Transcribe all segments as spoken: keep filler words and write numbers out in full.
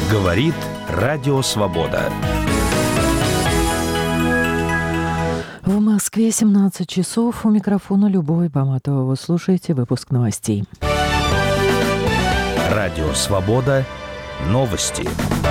Говорит Радио Свобода. В Москве семнадцать часов. У микрофона Любовь Баматова. Вы слушаете выпуск новостей. Радио Свобода. Новости.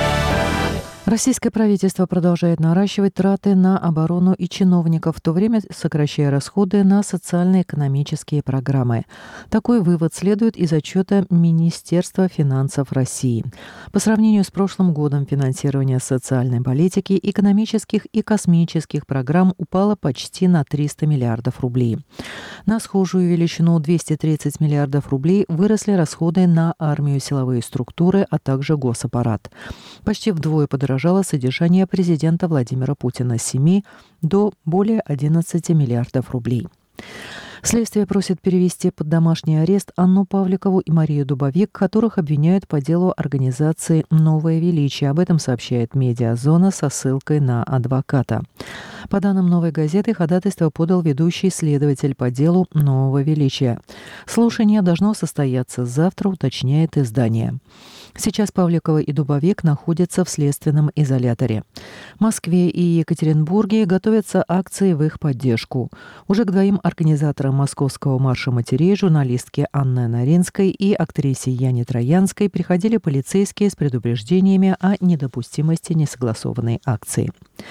Российское правительство продолжает наращивать траты на оборону и чиновников, в то время сокращая расходы на социально-экономические программы. Такой вывод следует из отчета Министерства финансов России. По сравнению с прошлым годом финансирование социальной политики, экономических и космических программ упало почти на триста миллиардов рублей. На схожую величину двести тридцать миллиардов рублей выросли расходы на армию, силовые структуры, а также госаппарат. Почти вдвое подорожало содержание президента Владимира Путина с семи до более одиннадцати миллиардов рублей. Следствие просит перевести под домашний арест Анну Павликову и Марию Дубовик, которых обвиняют по делу организации «Новое величие». Об этом сообщает «Медиазона» со ссылкой на адвоката. По данным «Новой газеты», ходатайство подал ведущий следователь по делу «Нового величия». Слушание должно состояться завтра, уточняет издание. Сейчас Павликова и Дубовик находятся в следственном изоляторе. В Москве и Екатеринбурге готовятся акции в их поддержку. Уже к двоим организаторам Московского марша матерей, журналистке Анне Наринской и актрисе Яне Троянской, приходили полицейские с предупреждениями о недопустимости несогласованной акции.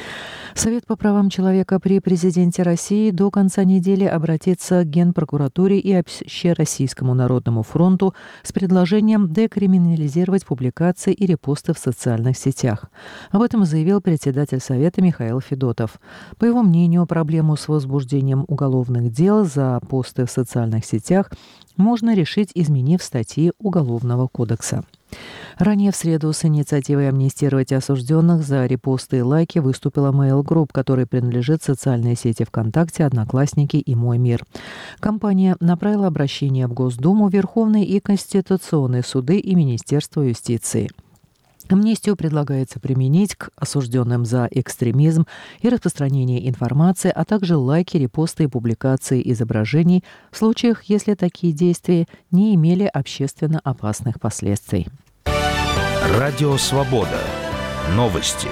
Совет по правам человека при президенте России до конца недели обратится к Генпрокуратуре и Общероссийскому народному фронту с предложением декриминализировать публикации и репосты в социальных сетях. Об этом заявил председатель Совета Михаил Федотов. По его мнению, проблему с возбуждением уголовных дел за посты в социальных сетях можно решить, изменив статьи Уголовного кодекса. Ранее в среду с инициативой амнистировать осужденных за репосты и лайки выступила Mail Group, которой принадлежит социальные сети ВКонтакте, Одноклассники и Мой мир. Компания направила обращение в Госдуму, Верховный и Конституционные суды и Министерство юстиции. Амнистию предлагается применить к осужденным за экстремизм и распространение информации, а также лайки, репосты и публикации изображений в случаях, если такие действия не имели общественно опасных последствий. Радио Свобода. Новости.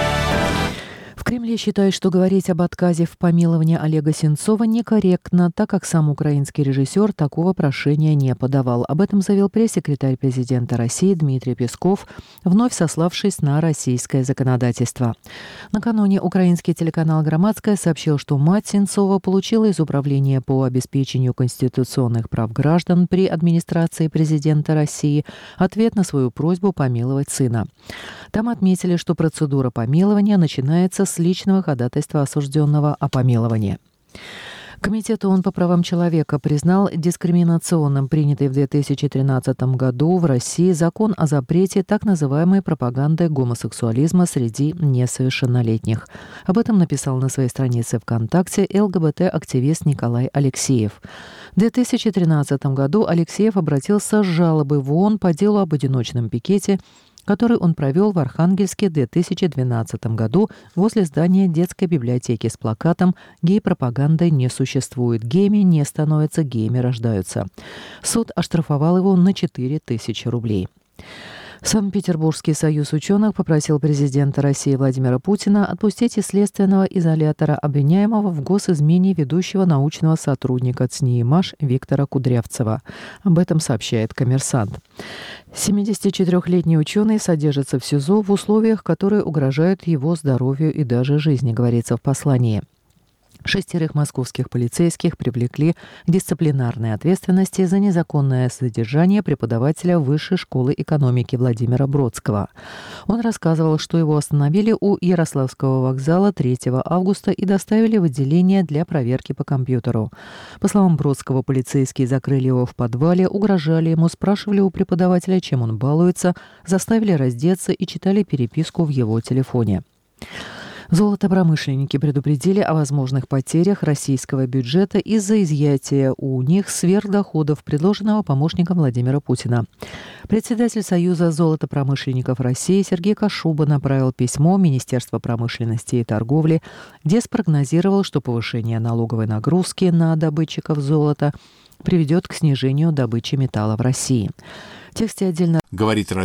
В Кремле считают, что говорить об отказе в помиловании Олега Сенцова некорректно, так как сам украинский режиссер такого прошения не подавал. Об этом заявил пресс-секретарь президента России Дмитрий Песков, вновь сославшись на российское законодательство. Накануне украинский телеканал «Громадская» сообщил, что мать Сенцова получила из Управления по обеспечению конституционных прав граждан при администрации президента России ответ на свою просьбу помиловать сына. Там отметили, что процедура помилования начинается с личного ходатайства осужденного о помиловании. Комитет ООН по правам человека признал дискриминационным принятый в две тысячи тринадцатом году в России закон о запрете так называемой пропаганды гомосексуализма среди несовершеннолетних. Об этом написал на своей странице ВКонтакте ЛГБТ-активист Николай Алексеев. В две тысячи тринадцатом году Алексеев обратился с жалобой в ООН по делу об одиночном пикете, который он провел в Архангельске в две тысячи двенадцатом году возле здания детской библиотеки с плакатом «Гей-пропаганды не существует, геями не становятся, геями рождаются». Суд оштрафовал его на четыре тысячи рублей. Санкт-Петербургский союз ученых попросил президента России Владимира Путина отпустить из следственного изолятора обвиняемого в госизмене ведущего научного сотрудника ЦНИИ-МАШ Виктора Кудрявцева. Об этом сообщает «Коммерсант». семидесятичетырёхлетний ученый содержится в СИЗО в условиях, которые угрожают его здоровью и даже жизни, говорится в послании. Шестерых московских полицейских привлекли к дисциплинарной ответственности за незаконное содержание преподавателя Высшей школы экономики Владимира Бродского. Он рассказывал, что его остановили у Ярославского вокзала третьего августа и доставили в отделение для проверки по компьютеру. По словам Бродского, полицейские закрыли его в подвале, угрожали ему, спрашивали у преподавателя, чем он балуется, заставили раздеться и читали переписку в его телефоне. Золотопромышленники предупредили о возможных потерях российского бюджета из-за изъятия у них сверхдоходов, предложенного помощником Владимира Путина. Председатель Союза золотопромышленников России Сергей Кашуба направил письмо в Министерство промышленности и торговли, где спрогнозировал, что повышение налоговой нагрузки на добытчиков золота приведет к снижению добычи металла в России. В тексте отдельно говорит